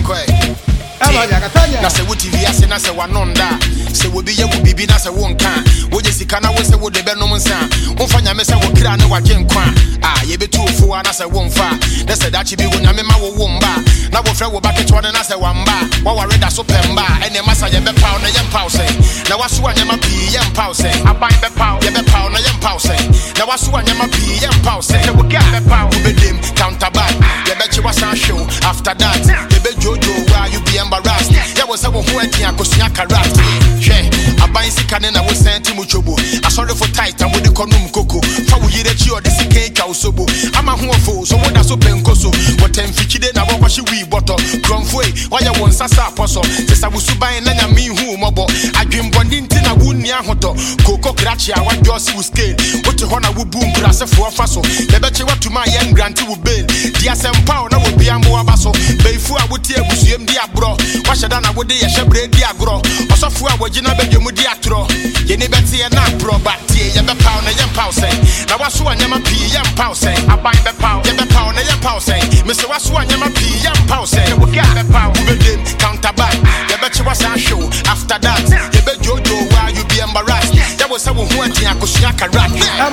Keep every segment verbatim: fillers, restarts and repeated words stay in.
na se wuti vi ase na se wanonda se wo bi ye wo bibi na se wonka wo je sika na wo se wo de benom nsa wo fa nyame se wo kra ne waje nkwa ah ye betu ofu na se wonfa na se dachi bi wo nyame ma wo womba na wo frɛ wo ba ketwa na se wamba wo ware da so pemba ene masa ye be paw na ye mpaw se na waso anyama bi ye mpaw se aban be paw ye be paw na ye mpaw se na waso anyama bi ye mpaw se se wo ga be paw wo be dem counter back ye be chi wasan show after that ye be jojo why you be embarrassed ya wo se wo ho ati akosua karat hwe aban sika ne na wo senti mu chobo asori for tight and wo de konum koko fa wo yire chi o de sika ka osobo ama ho ofo so wo da so penkoso wo temfichide na wo kwahye wi boto kromfo e waya wo nsasa aposo se sa wo suban na nya mi hu mobo adwemboni nti na wo nua hoto koko krachi a wadwo si wo scale wo te ho na wo boom brasefo faso ye be che watuma ye ngranti wo bail dia sempa na wo bia mbo abaso beifu a wo tie abusuem di abro wahye na wo de ye hyebre di agro osofu a wogina bedwemu di atro ye ne bete ye na bro batie ye be paw na ye paw say na waso anyama pii ye paw say aban be paw ye be paw na ye paw say me se waso anyama pii ye paw say wo ga be paw wo be dem counter back ye be che wasan show after that ye be jojo why you be embarrassed ye wo se wo ho ati akosua karat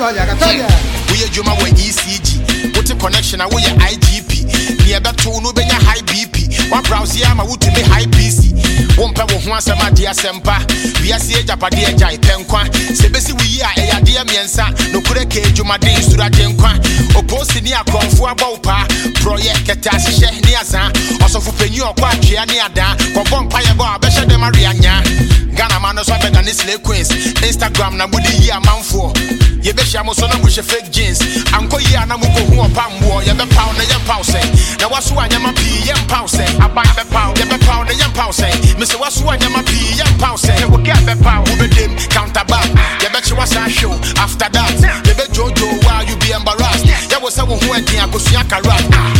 we ye juma we E C G what connection a we ye I G P ni e be to no benya high B P one browse ya ma wo to me high P C wo mpa wo ho asema de asempa wiase ejapade ejai penkwa se besi wi a eyade miensa no kure ke ejuma de sura denkwa oposi ni akonfo abawpa project asihye ni azan osofo penyi okwa atwea ni ada kobon mpa ye ba abehye de marianya Ghana man so better than slay queens Instagram na budi yi amanfo ye be hia mo so na mo hye fake jeans anko yi ana mo ko hu opambo ye be paw na ye paw say na waso anyama pii ye paw say aban be paw ye be paw na ye paw say me se waso anyama pii ye paw say wo get be paw wo be dem counter back ye be che wasan show after that ye be jojo why you be embarrassed ye wo se wo hu adin akosua karat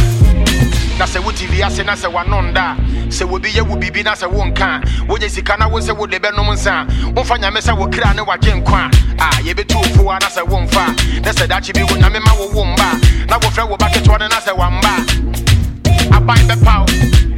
na se wo T V ase na se wanonda se wo bi ye wo bibi na se wonka wo je sika na wo se wo de benom nsa wo fa nyame se wo kra ne waje nkwa ah ye betu ofu na se wonfa na se dachi bi wo nyame ma wo womba na wo frɛ wo ba ketwa na se wamba aban be paw